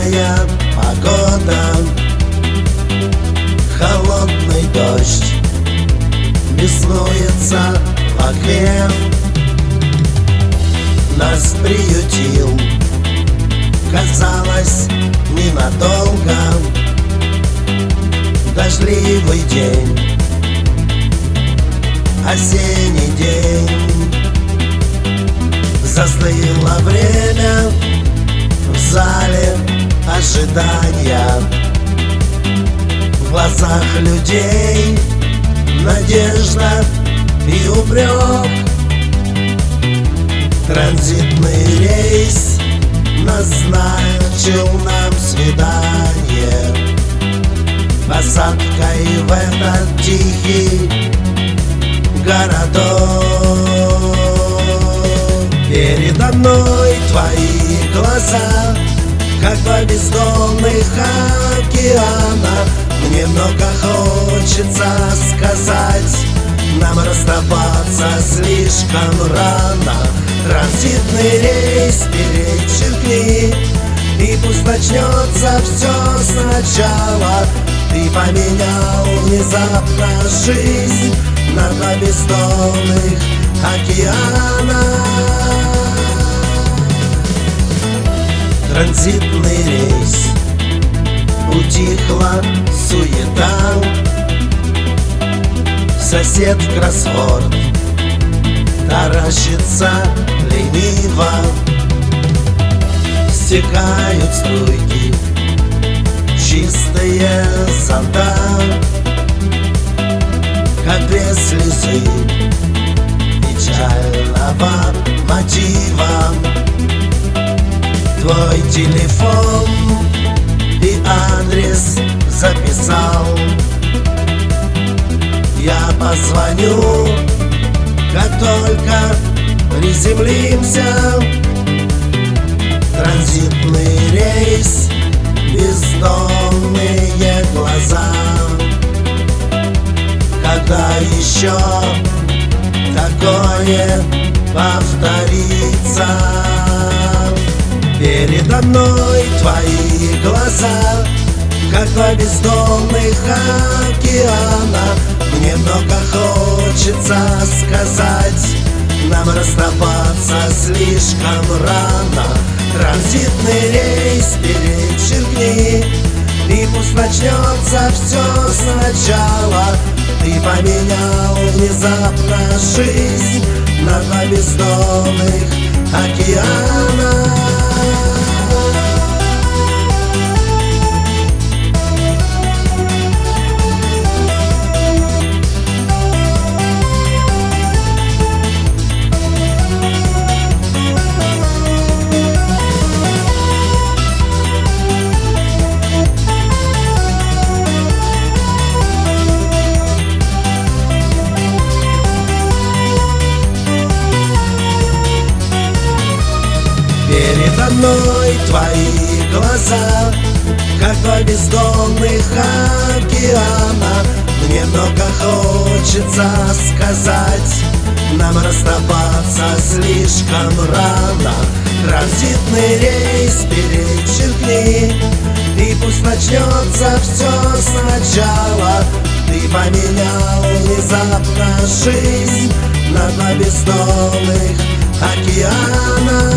Пасмурная погода, холодный дождь беснуется в окне. Нас приютил, казалось, ненадолго, дождливый день, осенний день. Застыло время в зале ожидания, в глазах людей надежда и упрек. Транзитный рейс назначил нам свидание, посадкой в этот тихий городок. Передо мной твои глаза, как два бездонных океана. Мне много хочется сказать, нам расставаться слишком рано. Транзитный рейс перечеркни, и пусть начнется все сначала. Ты поменял внезапно жизнь на два бездонных океана. Транзитный рейс, утихла суета, сосед в кроссворд таращится лениво. Стекают струйки, чистые зонта, как две слезы печального мотива. Твой телефон и адрес записал, я позвоню, как только приземлимся. Транзитный рейс, бездонные глаза, когда еще такое повторится? Передо мной твои глаза, как два бездонных океана. Мне много хочется сказать, нам расставаться слишком рано. Транзитный рейс перечеркни, и пусть начнется все сначала. Ты поменял внезапно жизнь на два бездонных океана. Передо мной твои глаза, как два бездонных океана. Мне много хочется сказать, нам расставаться слишком рано. Транзитный рейс перечеркни, и пусть начнется все сначала. Ты поменял внезапно жизнь на два бездонных океана.